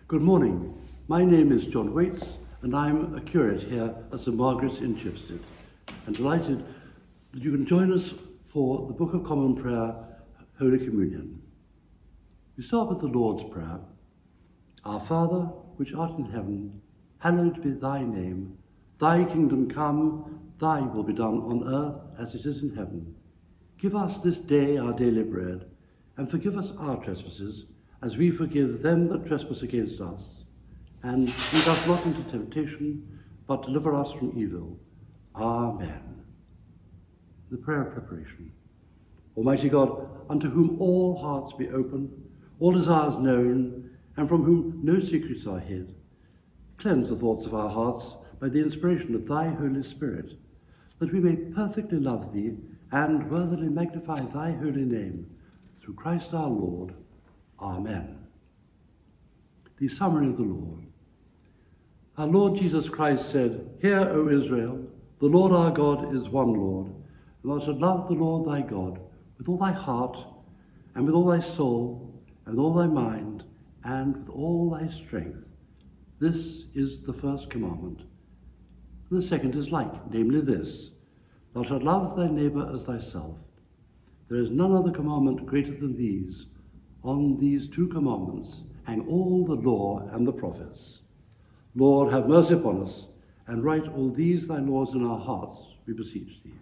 Good morning. My name is John Waits, and I'm a curate here at St Margaret's in Chipstead. I'm delighted that you can join us for the Book of Common Prayer, Holy Communion. We start with the Lord's Prayer. Our Father, which art in heaven, hallowed be thy name. Thy kingdom come, thy will be done on earth as it is in heaven. Give us this day our daily bread, and forgive us our trespasses, as we forgive them that trespass against us. And lead us not into temptation, but deliver us from evil. Amen. The prayer of preparation. Almighty God, unto whom all hearts be open, all desires known, and from whom no secrets are hid, cleanse the thoughts of our hearts by the inspiration of thy Holy Spirit, that we may perfectly love thee and worthily magnify thy holy name, through Christ our Lord. Amen. The summary of the Lord. Our Lord Jesus Christ said, Hear, O Israel, the Lord our God is one Lord, and thou shalt love the Lord thy God with all thy heart, and with all thy soul, and with all thy mind, and with all thy strength. This is the first commandment. And the second is like, namely this, Thou shalt love thy neighbour as thyself. There is none other commandment greater than these. On these two commandments hang all the law and the prophets. Lord, have mercy upon us, and write all these thy laws in our hearts, we beseech thee.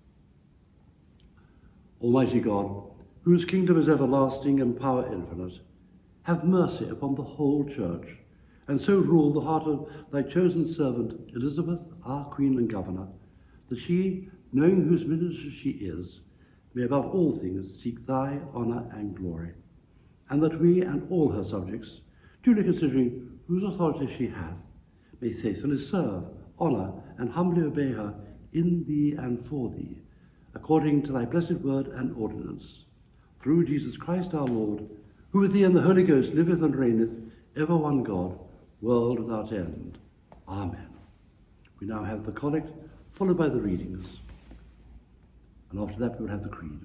Almighty God, whose kingdom is everlasting and power infinite, have mercy upon the whole church, and so rule the heart of thy chosen servant Elizabeth, our Queen and Governor, that she, knowing whose minister she is, may above all things seek thy honour and glory, and that we and all her subjects, duly considering whose authority she hath, may faithfully serve, honour, and humbly obey her in thee and for thee, according to thy blessed word and ordinance. Through Jesus Christ our Lord, who with thee and the Holy Ghost liveth and reigneth, ever one God, world without end. Amen. We now have the collect, followed by the readings. And after that we will have the creed.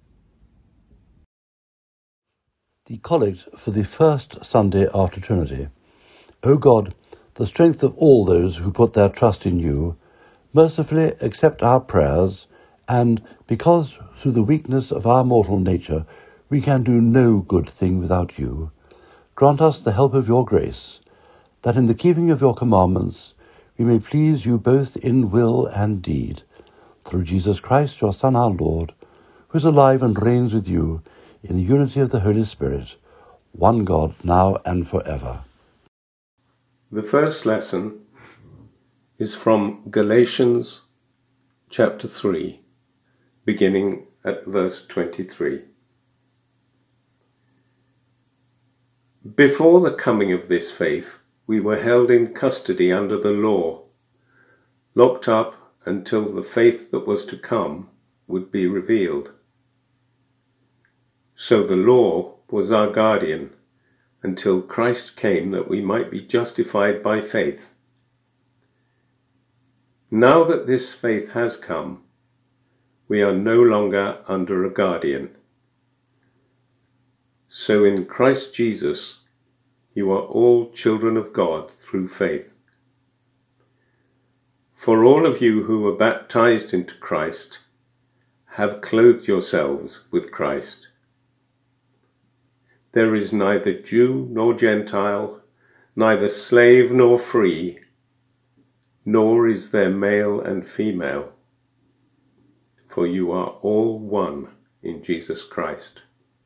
The collect for the first Sunday after Trinity. O God, the strength of all those who put their trust in you, mercifully accept our prayers, and because through the weakness of our mortal nature we can do no good thing without you, grant us the help of your grace, that in the keeping of your commandments we may please you both in will and deed, through Jesus Christ, your Son, our Lord, who is alive and reigns with you in the unity of the Holy Spirit, one God, now and forever. The first lesson is from Galatians chapter 3, beginning at verse 23. Before the coming of this faith, we were held in custody under the law, locked up until the faith that was to come would be revealed. So the law was our guardian until Christ came that we might be justified by faith. Now that this faith has come, we are no longer under a guardian. So in Christ Jesus, you are all children of God through faith. For all of you who were baptized into Christ have clothed yourselves with Christ. There is neither Jew nor Gentile, neither slave nor free, nor is there male and female, for you are all one in Jesus Christ.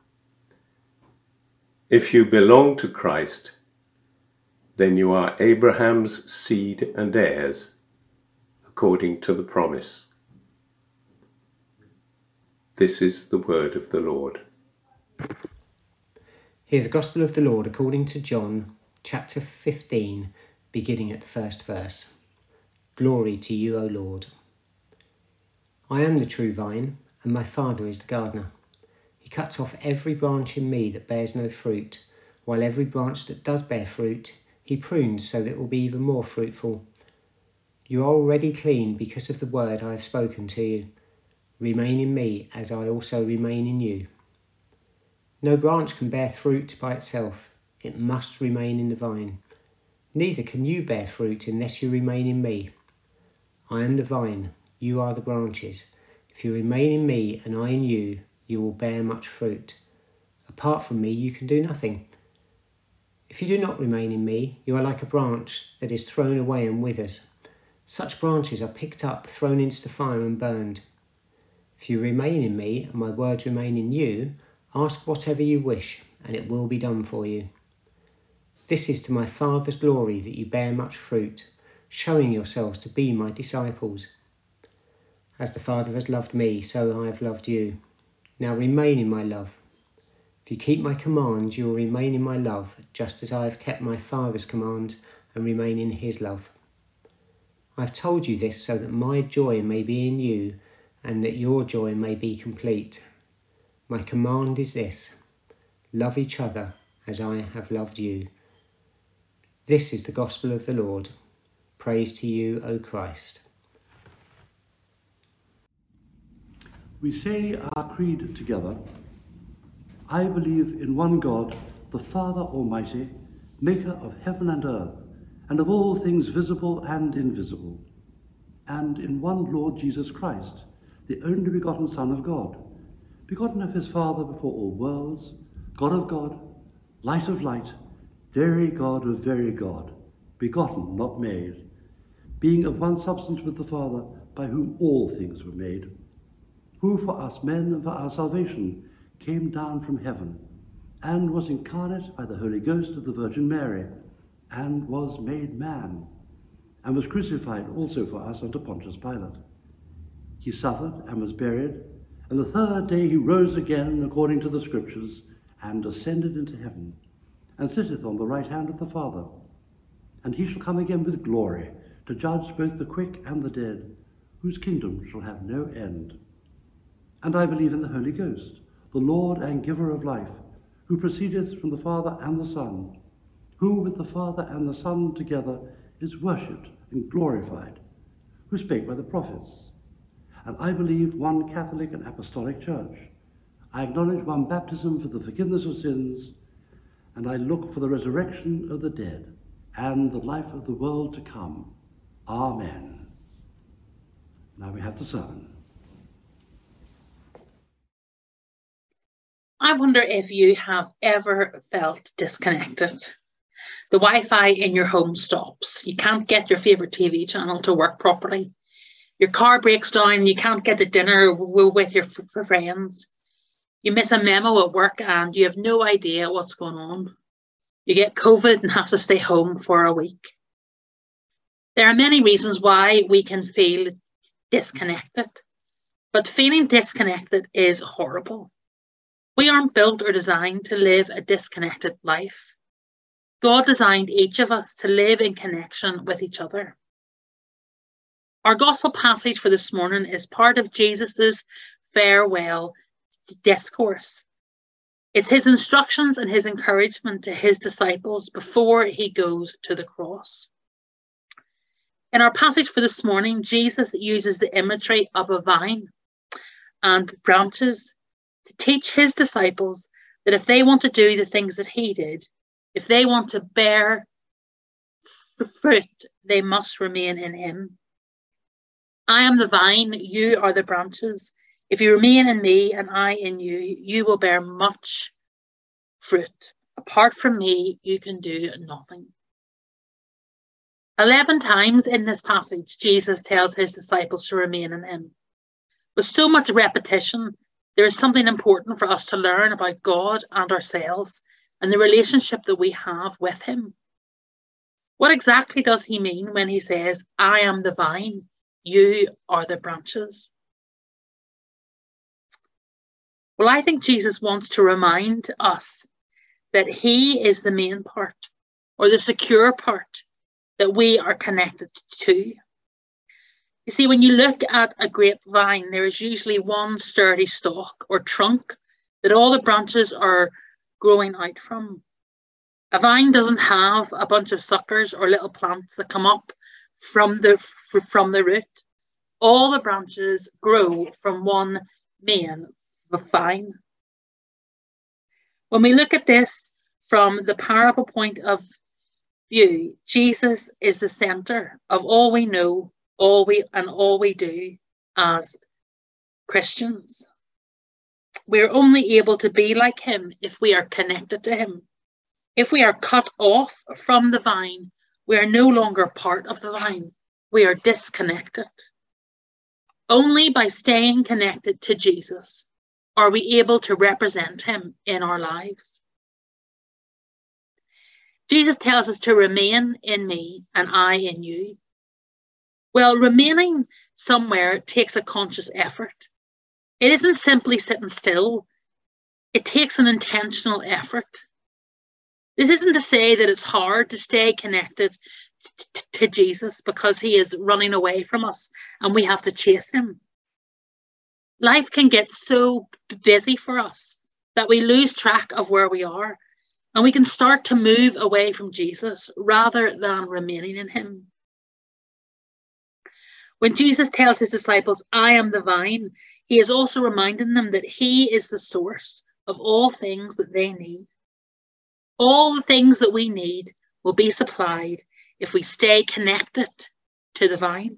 If you belong to Christ, then you are Abraham's seed and heirs, according to the promise. This is the word of the Lord. Hear the Gospel of the Lord according to John, chapter 15, beginning at the first verse. Glory to you, O Lord. I am the true vine, and my Father is the gardener. He cuts off every branch in me that bears no fruit, while every branch that does bear fruit, he prunes so that it will be even more fruitful. You are already clean because of the word I have spoken to you. Remain in me as I also remain in you. No branch can bear fruit by itself. it must remain in the vine. Neither can you bear fruit unless you remain in me. I am the vine, you are the branches. If you remain in me and I in you, you will bear much fruit. Apart from me, you can do nothing. If you do not remain in me, you are like a branch that is thrown away and withers. Such branches are picked up, thrown into the fire and burned. If you remain in me and my words remain in you, ask whatever you wish, and it will be done for you. This is to my Father's glory that you bear much fruit, showing yourselves to be my disciples. As the Father has loved me, so I have loved you. Now remain in my love. If you keep my commands, you will remain in my love, just as I have kept my Father's commands and remain in his love. I have told you this so that my joy may be in you and that your joy may be complete. My command is this: love each other as I have loved you. This is the gospel of the Lord. Praise to you, O Christ. We say our creed together. I believe in one God, the Father Almighty, maker of heaven and earth, and of all things visible and invisible, and in one Lord Jesus Christ, the only begotten Son of God, begotten of his Father before all worlds, God of God, light of light, very God of very God, begotten, not made, being of one substance with the Father, by whom all things were made, who for us men and for our salvation came down from heaven, and was incarnate by the Holy Ghost of the Virgin Mary, and was made man, and was crucified also for us under Pontius Pilate. He suffered and was buried, and the third day he rose again according to the Scriptures, and ascended into heaven, and sitteth on the right hand of the Father. And he shall come again with glory, to judge both the quick and the dead, whose kingdom shall have no end. And I believe in the Holy Ghost, the Lord and giver of life, who proceedeth from the Father and the Son, who with the Father and the Son together is worshipped and glorified, who spake by the prophets. And I believe one Catholic and Apostolic Church. I acknowledge one baptism for the forgiveness of sins, and I look for the resurrection of the dead and the life of the world to come. Amen. Now we have the sermon. I wonder if you have ever felt disconnected. The Wi-Fi in your home stops. You can't get your favourite TV channel to work properly. Your car breaks down and you can't get to dinner with your friends. You miss a memo at work and you have no idea what's going on. You get COVID and have to stay home for a week. There are many reasons why we can feel disconnected, but feeling disconnected is horrible. We aren't built or designed to live a disconnected life. God designed each of us to live in connection with each other. Our gospel passage for this morning is part of Jesus's farewell discourse. It's his instructions and his encouragement to his disciples before he goes to the cross. In our passage for this morning, Jesus uses the imagery of a vine and branches to teach his disciples that if they want to do the things that he did, if they want to bear fruit, they must remain in him. I am the vine, you are the branches. If you remain in me and I in you, you will bear much fruit. Apart from me, you can do nothing. 11 times in this passage, Jesus tells his disciples to remain in him. With so much repetition, there is something important for us to learn about God and ourselves and the relationship that we have with him. What exactly does he mean when he says, I am the vine, you are the branches? Well, I think Jesus wants to remind us that he is the main part, or the secure part, that we are connected to. You see, when you look at a grapevine, there is usually one sturdy stalk or trunk that all the branches are growing out from. A vine doesn't have a bunch of suckers or little plants that come up from the root. All the branches grow from one main vine. When we look at this from the parable point of view, Jesus is the center of all we know, all we do as Christians. We're only able to be like him if we are connected to him. If we are cut off from the vine, we are no longer part of the vine. We are disconnected. Only by staying connected to Jesus are we able to represent him in our lives. Jesus tells us to remain in me and I in you. Well, remaining somewhere takes a conscious effort. It isn't simply sitting still. It takes an intentional effort. This isn't to say that it's hard to stay connected to Jesus because he is running away from us and we have to chase him. Life can get so busy for us that we lose track of where we are, and we can start to move away from Jesus rather than remaining in him. When Jesus tells his disciples, I am the vine, he is also reminding them that he is the source of all things that they need. All the things that we need will be supplied if we stay connected to the vine.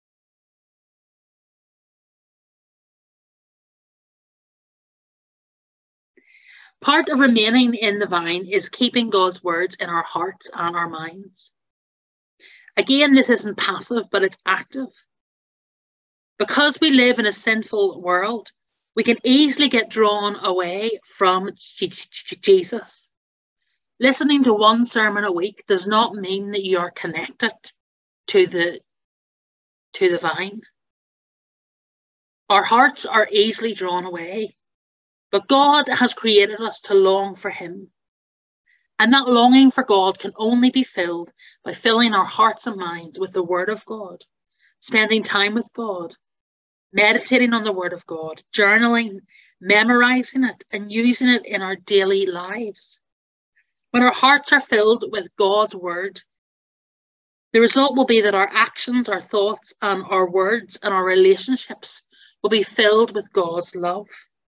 Part of remaining in the vine is keeping God's words in our hearts and our minds. Again, this isn't passive, but it's active. Because we live in a sinful world, we can easily get drawn away from Jesus. Listening to one sermon a week does not mean that you are connected to the vine. Our hearts are easily drawn away, but God has created us to long for him. And that longing for God can only be filled by filling our hearts and minds with the Word of God, spending time with God, meditating on the Word of God, journaling, memorizing it, and using it in our daily lives. When our hearts are filled with God's word, the result will be that our actions, our thoughts, and our words and our relationships will be filled with God's love.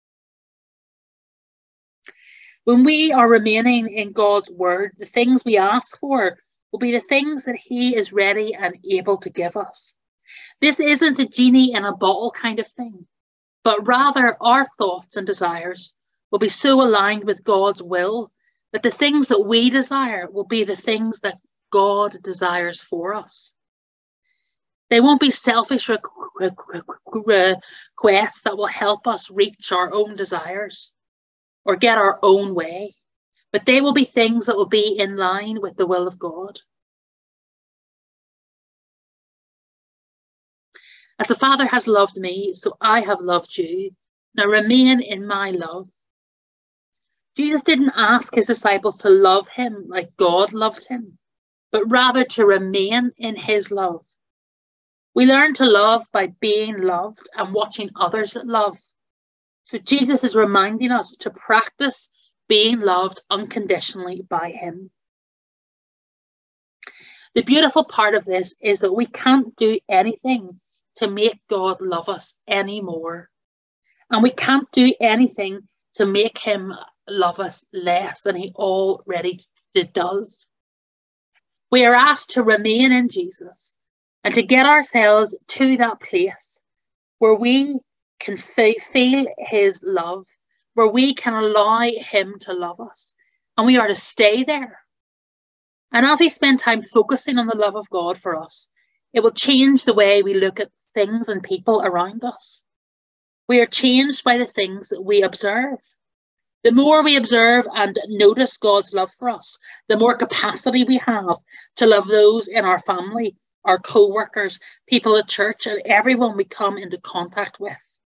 When we are remaining in God's word, the things we ask for will be the things that he is ready and able to give us. This isn't a genie in a bottle kind of thing, but rather our thoughts and desires will be so aligned with God's will that the things that we desire will be the things that God desires for us. They won't be selfish requests that will help us reach our own desires or get our own way, but they will be things that will be in line with the will of God. As the Father has loved me, so I have loved you. Now remain in my love. Jesus didn't ask his disciples to love him like God loved him, but rather to remain in his love. We learn to love by being loved and watching others love. So Jesus is reminding us to practice being loved unconditionally by him. The beautiful part of this is that we can't do anything to make God love us anymore. And we can't do anything to make him love us less than he already does. We are asked to remain in Jesus and to get ourselves to that place where we can feel his love, where we can allow him to love us, and we are to stay there. And as we spend time focusing on the love of God for us, it will change the way we look at things and people around us. We are changed by the things that we observe. The more we observe and notice God's love for us, the more capacity we have to love those in our family, our co-workers, people at church, and everyone we come into contact with.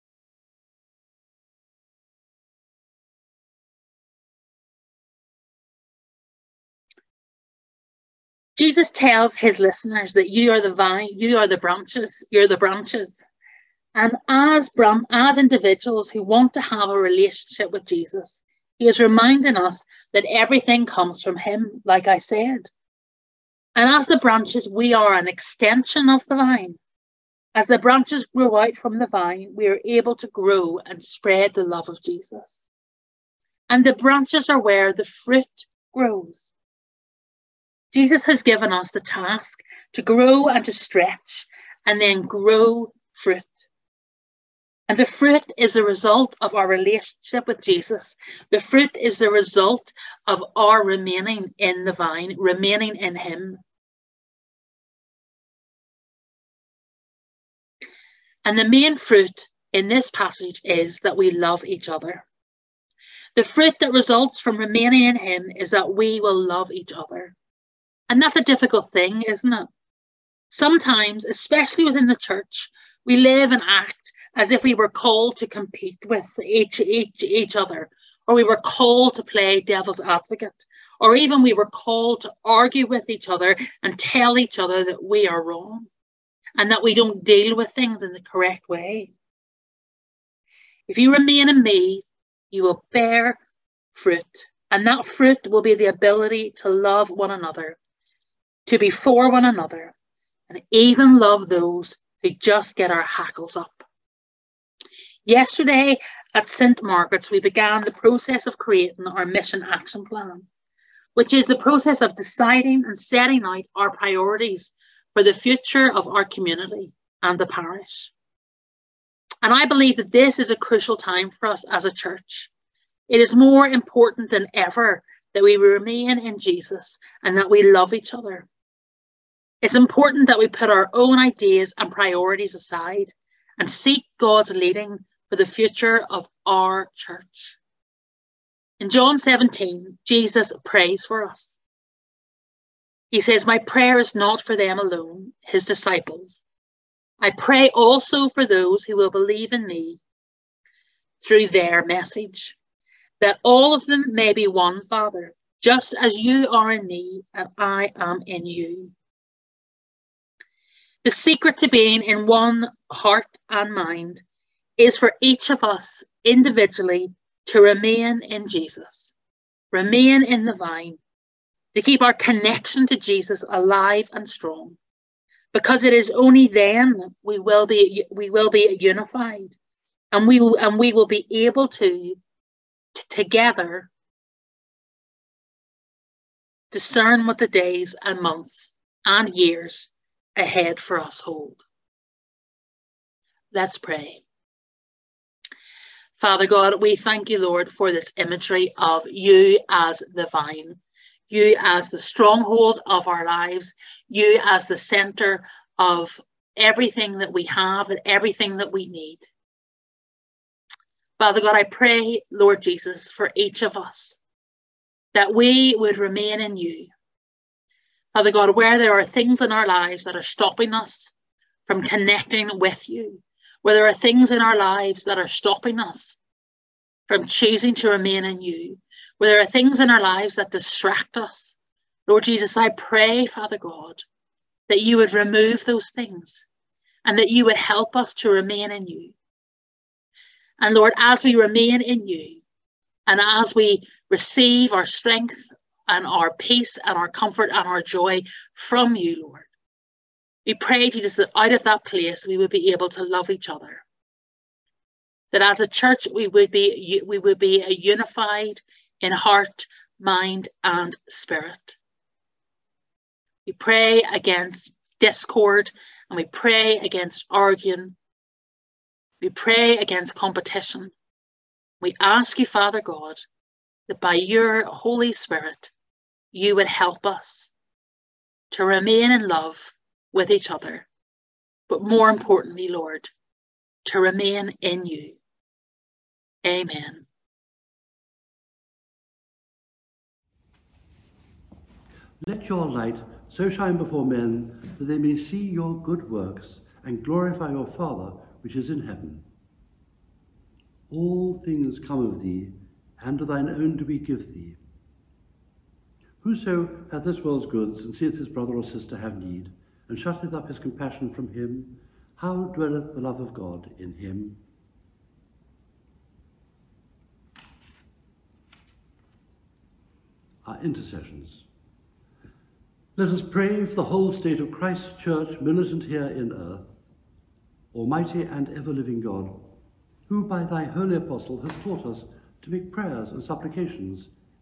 Jesus tells his listeners that you are the vine, you are the branches, you're the branches. And as individuals who want to have a relationship with Jesus, he is reminding us that everything comes from him, like I said. And as the branches, we are an extension of the vine. As the branches grow out from the vine, we are able to grow and spread the love of Jesus. And the branches are where the fruit grows. Jesus has given us the task to grow and to stretch and then grow fruit. And the fruit is the result of our relationship with Jesus. The fruit is the result of our remaining in the vine, remaining in him. And the main fruit in this passage is that we love each other. The fruit that results from remaining in him is that we will love each other. And that's a difficult thing, isn't it? Sometimes, especially within the church, we live and act as if we were called to compete with each other, or we were called to play devil's advocate, or even we were called to argue with each other and tell each other that we are wrong and that we don't deal with things in the correct way. If you remain in me, you will bear fruit, and that fruit will be the ability to love one another, to be for one another, and even love those who just get our hackles up. Yesterday at St. Margaret's, we began the process of creating our mission action plan, which is the process of deciding and setting out our priorities for the future of our community and the parish. And I believe that this is a crucial time for us as a church. It is more important than ever that we remain in Jesus and that we love each other. It's important that we put our own ideas and priorities aside and seek God's leading for the future of our church. In John 17, Jesus prays for us. He says, "My prayer is not for them alone, his disciples. I pray also for those who will believe in me through their message, that all of them may be one, Father, just as you are in me and I am in you." The secret to being in one heart and mind is for each of us individually to remain in Jesus, remain in the vine, to keep our connection to Jesus alive and strong, because it is only then we will be unified, and we will be able to together discern what the days and months and years ahead for us hold. Let's pray. Father God, we thank you, Lord, for this imagery of you as the vine, you as the stronghold of our lives, you as the center of everything that we have and everything that we need. Father God, I pray, Lord Jesus, for each of us, that we would remain in you. Father God, where there are things in our lives that are stopping us from connecting with you, where there are things in our lives that are stopping us from choosing to remain in you, where there are things in our lives that distract us, Lord Jesus, I pray, Father God, that you would remove those things and that you would help us to remain in you. And Lord, as we remain in you and as we receive our strength and our peace and our comfort and our joy from you, Lord, we pray, Jesus, that out of that place we would be able to love each other. That as a church we would be unified in heart, mind, and spirit. We pray against discord and we pray against arguing. We pray against competition. We ask you, Father God, that by your Holy Spirit, you would help us to remain in love with each other, but more importantly, Lord, to remain in you. Amen. Let your light so shine before men that they may see your good works and glorify your Father which is in heaven. All things come of thee, and to thine own do we give thee. Whoso hath this world's goods, and seeth his brother or sister have need, and shutteth up his compassion from him, how dwelleth the love of God in him? Our intercessions. Let us pray for the whole state of Christ's church militant here in earth. Almighty and ever-living God, who by thy holy apostle hast taught us to make prayers and supplications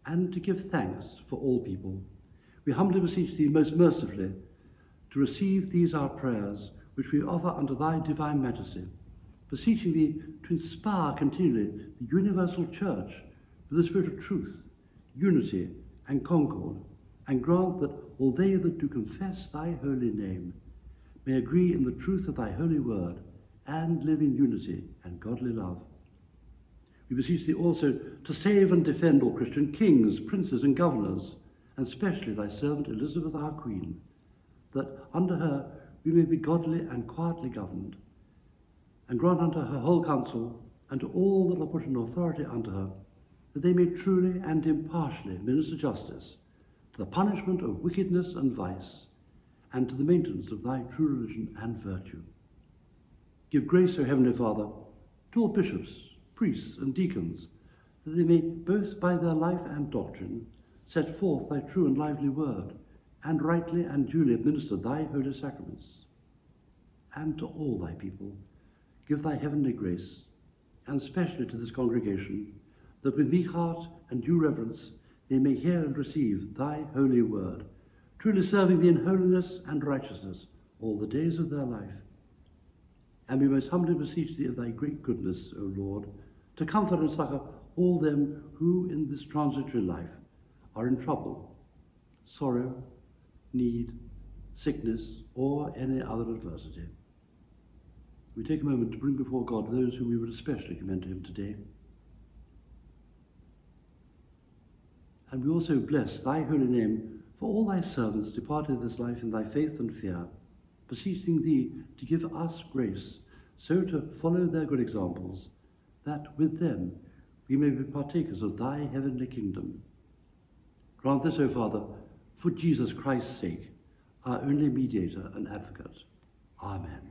and to give thanks for all people, we humbly beseech thee most mercifully to receive these our prayers, which we offer unto thy divine majesty, beseeching thee to inspire continually the universal church with the spirit of truth, unity, and concord, and grant that all they that do confess thy holy name may agree in the truth of thy holy word, and live in unity and godly love. We beseech thee also to save and defend all Christian kings, princes, and governors, and especially thy servant Elizabeth our Queen, that under her we may be godly and quietly governed, and grant unto her whole council, and to all that are put in authority under her, that they may truly and impartially minister justice to the punishment of wickedness and vice, and to the maintenance of thy true religion and virtue. Give grace, O Heavenly Father, to all bishops, priests, and deacons, that they may both by their life and doctrine set forth thy true and lively word, and rightly and duly administer thy holy sacraments. And to all thy people, give thy heavenly grace, and especially to this congregation, that with meek heart and due reverence they may hear and receive thy holy word, truly serving thee in holiness and righteousness all the days of their life. And we most humbly beseech thee of thy great goodness, O Lord, to comfort and succor all them who in this transitory life are in trouble, sorrow, need, sickness, or any other adversity. We take a moment to bring before God those whom we would especially commend to him today. And we also bless thy holy name for all thy servants departed this life in thy faith and fear, beseeching thee to give us grace so to follow their good examples, that with them we may be partakers of thy heavenly kingdom. Grant this, O Father, for Jesus Christ's sake, our only mediator and advocate. Amen.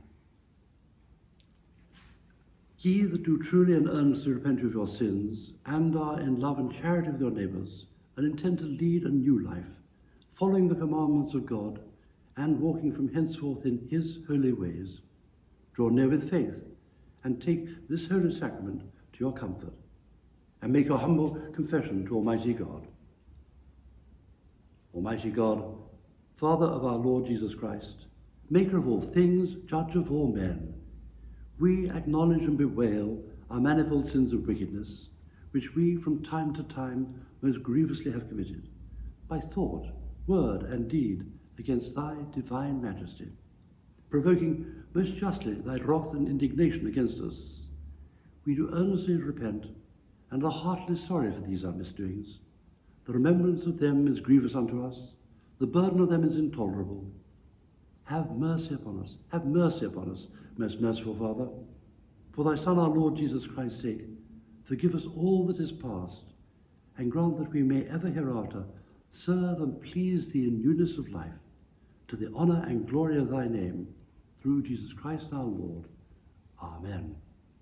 Ye that do truly and earnestly repent of your sins, and are in love and charity with your neighbours, and intend to lead a new life, following the commandments of God, and walking from henceforth in his holy ways, draw near with faith, and take this holy sacrament to your comfort, and make your humble confession to Almighty God. Almighty God, Father of our Lord Jesus Christ, maker of all things, judge of all men, we acknowledge and bewail our manifold sins of wickedness, which we from time to time most grievously have committed, by thought, word, and deed, against thy divine majesty, provoking most justly thy wrath and indignation against us. We do earnestly repent, and are heartily sorry for these our misdoings. The remembrance of them is grievous unto us, the burden of them is intolerable. Have mercy upon us, most merciful Father. For thy Son, our Lord Jesus Christ's sake, forgive us all that is past, and grant that we may ever hereafter serve and please thee in newness of life, to the honour and glory of thy name, through Jesus Christ our Lord. Amen.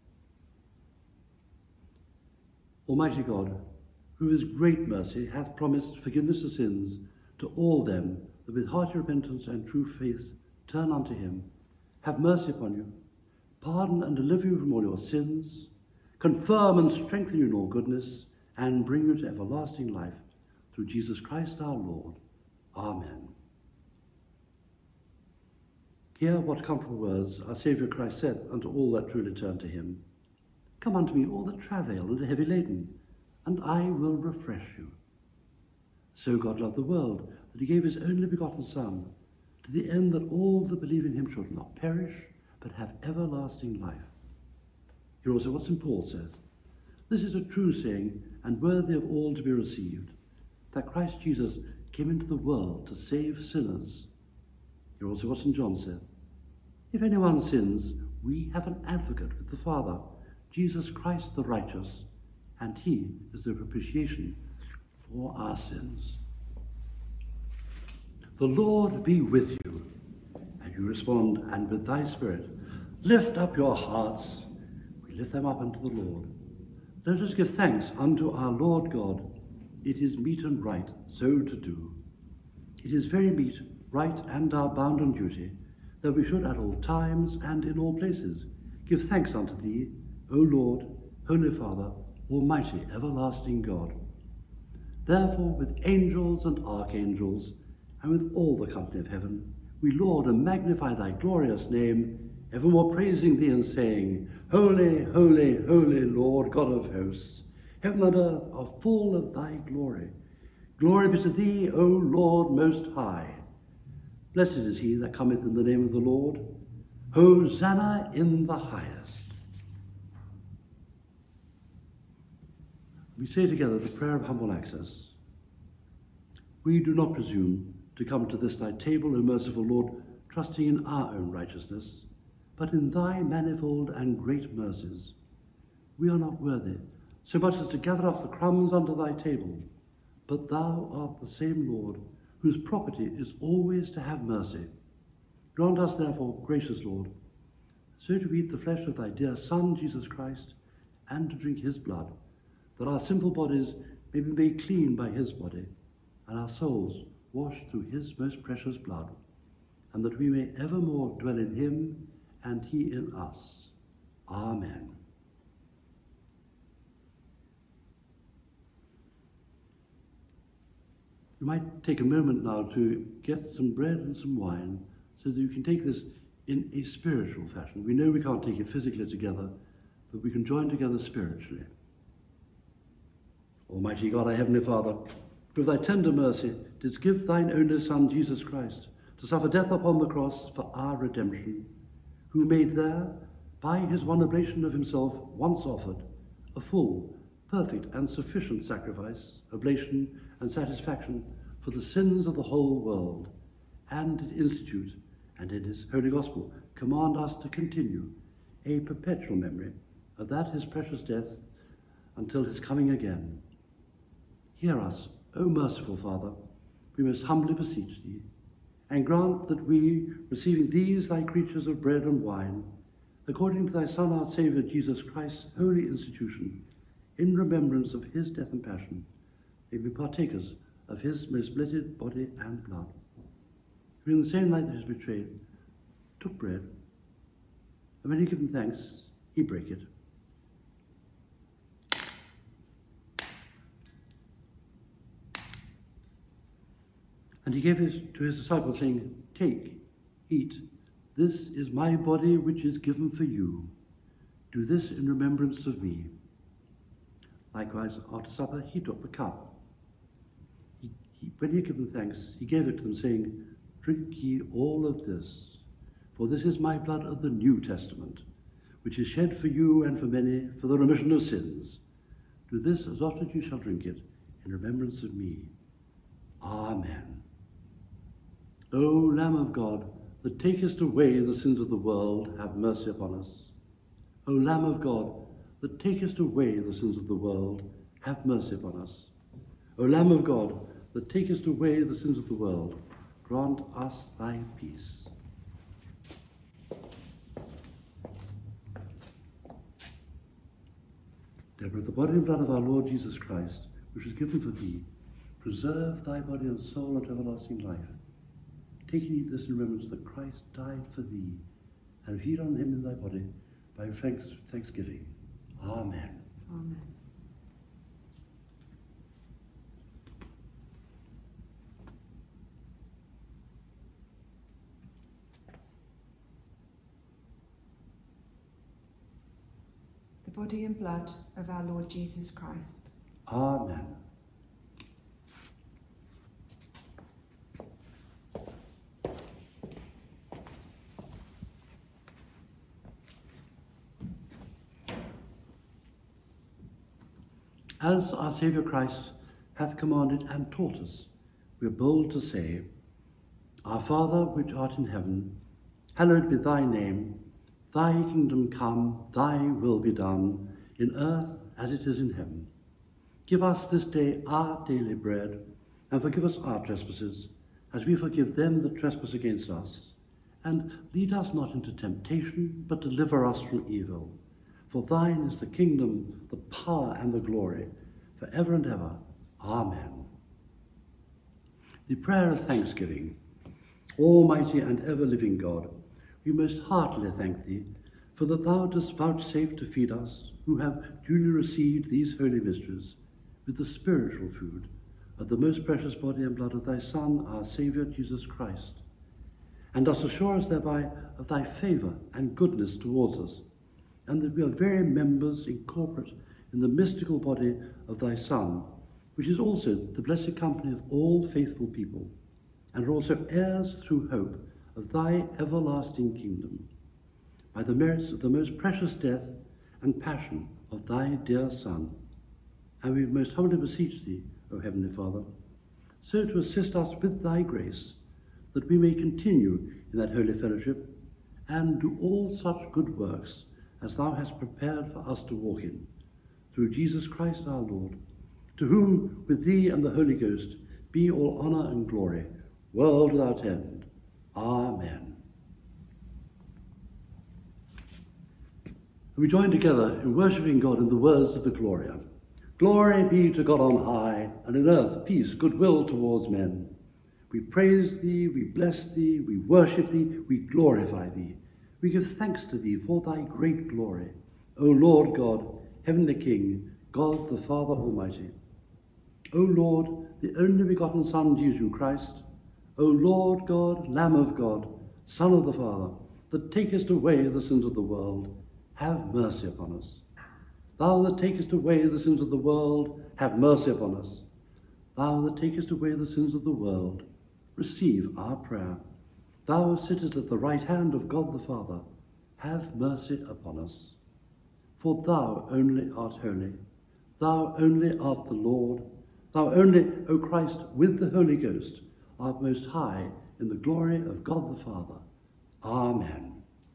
Almighty God, who with great mercy hath promised forgiveness of sins to all them that with hearty repentance and true faith turn unto him, have mercy upon you, pardon and deliver you from all your sins, confirm and strengthen you in all goodness, and bring you to everlasting life, through Jesus Christ our Lord. Amen. Hear what comfortable words our Saviour Christ saith unto all that truly turn to him. Come unto me, all that travail and are heavy laden, and I will refresh you. So God loved the world, that he gave his only begotten Son, to the end that all that believe in him should not perish, but have everlasting life. Hear also what St. Paul saith. This is a true saying, and worthy of all to be received, that Christ Jesus came into the world to save sinners. Hear also what St. John saith. If anyone sins, we have an advocate with the Father, Jesus Christ the righteous, and he is the propitiation for our sins. The Lord be with you. And you respond, and with thy spirit, lift up your hearts. We lift them up unto the Lord. Let us give thanks unto our Lord God. It is meet and right so to do. It is very meet, right, and our bounden duty, that we should at all times and in all places give thanks unto thee, O Lord, Holy Father, Almighty, everlasting God. Therefore, with angels and archangels, and with all the company of heaven, we laud and magnify thy glorious name, evermore praising thee and saying, Holy, holy, holy Lord God of hosts, heaven and earth are full of thy glory. Glory be to thee, O Lord most high. Blessed is he that cometh in the name of the Lord. Hosanna in the highest. We say together the prayer of humble access. We do not presume to come to this thy table, O merciful Lord, trusting in our own righteousness, but in thy manifold and great mercies. We are not worthy so much as to gather up the crumbs under thy table, but thou art the same Lord, whose property is always to have mercy. Grant us therefore, gracious Lord, so to eat the flesh of thy dear Son, Jesus Christ, and to drink his blood, that our sinful bodies may be made clean by his body, and our souls washed through his most precious blood, and that we may evermore dwell in him and he in us. Amen. You might take a moment now to get some bread and some wine so that you can take this in a spiritual fashion. We know we can't take it physically together, but we can join together spiritually. Almighty God, our Heavenly Father, with thy tender mercy didst give thine only Son, Jesus Christ, to suffer death upon the cross for our redemption, who made there, by his one oblation of himself once offered, a full, perfect and sufficient sacrifice, oblation and satisfaction for the sins of the whole world, and did institute, and in his holy gospel command us to continue a perpetual memory of that his precious death until his coming again. Hear us, O merciful Father, we most humbly beseech thee, and grant that we, receiving these thy creatures of bread and wine, according to thy Son, our Saviour, Jesus Christ's holy institution, in remembrance of his death and passion, may be partakers of his most blessed body and blood, who in the same night that he was betrayed, took bread, and when he had given thanks, he brake it. And he gave it to his disciples, saying, Take, eat, this is my body which is given for you. Do this in remembrance of me. Likewise, after supper, he took the cup. When he had given thanks, he gave it to them, saying, Drink ye all of this, for this is my blood of the New Testament, which is shed for you and for many for the remission of sins. Do this as often as you shall drink it, in remembrance of me. Amen. O Lamb of God, that takest away the sins of the world, have mercy upon us. O Lamb of God, that takest away the sins of the world, have mercy upon us. O Lamb of God, that takest away the sins of the world, grant us thy peace. Deborah, the body and blood of our Lord Jesus Christ, which was given for thee, preserve thy body and soul unto everlasting life. Take and eat this in remembrance that Christ died for thee, and feed on him in thy body by thanksgiving. Amen. Amen. The body and blood of our Lord Jesus Christ. Amen. As our Saviour Christ hath commanded and taught us, we are bold to say, Our Father, which art in heaven, hallowed be thy name. Thy kingdom come, thy will be done, in earth as it is in heaven. Give us this day our daily bread, and forgive us our trespasses, as we forgive them that trespass against us. And lead us not into temptation, but deliver us from evil. For thine is the kingdom, the power, and the glory, for ever and ever. Amen. The prayer of thanksgiving. Almighty and ever-living God, we most heartily thank thee, for that thou dost vouchsafe to feed us, who have duly received these holy mysteries, with the spiritual food of the most precious body and blood of thy Son, our Saviour, Jesus Christ, and dost assure us thereby of thy favour and goodness towards us, and that we are very members incorporate in the mystical body of thy Son, which is also the blessed company of all faithful people, and are also heirs through hope of thy everlasting kingdom, by the merits of the most precious death and passion of thy dear Son. And we most humbly beseech thee, O Heavenly Father, so to assist us with thy grace, that we may continue in that holy fellowship, and do all such good works as thou hast prepared for us to walk in, through Jesus Christ our Lord, to whom, with thee and the Holy Ghost, be all honour and glory, world without end. Amen. We join together in worshipping God in the words of the Gloria. Glory be to God on high, and in earth peace, goodwill towards men. We praise thee, we bless thee, we worship thee, we glorify thee. We give thanks to thee for thy great glory, O Lord God, heavenly King, God the Father Almighty. O Lord, the only begotten Son, Jesus Christ, O Lord God, Lamb of God, Son of the Father, that takest away the sins of the world, have mercy upon us. Thou that takest away the sins of the world, have mercy upon us. Thou that takest away the sins of the world, receive our prayer. Thou sittest at the right hand of God the Father, have mercy upon us. For thou only art holy, thou only art the Lord, thou only, O Christ, with the Holy Ghost, art most high in the glory of God the Father. Amen.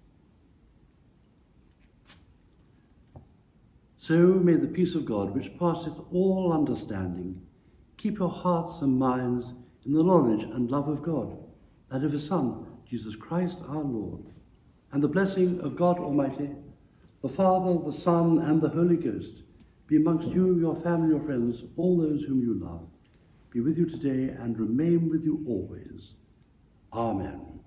So may the peace of God, which passeth all understanding, keep your hearts and minds in the knowledge and love of God, and of his Son, Jesus Christ our Lord. And the blessing of God Almighty, the Father, the Son, and the Holy Ghost, be amongst you, your family, your friends, all those whom you love, be with you today and remain with you always. Amen.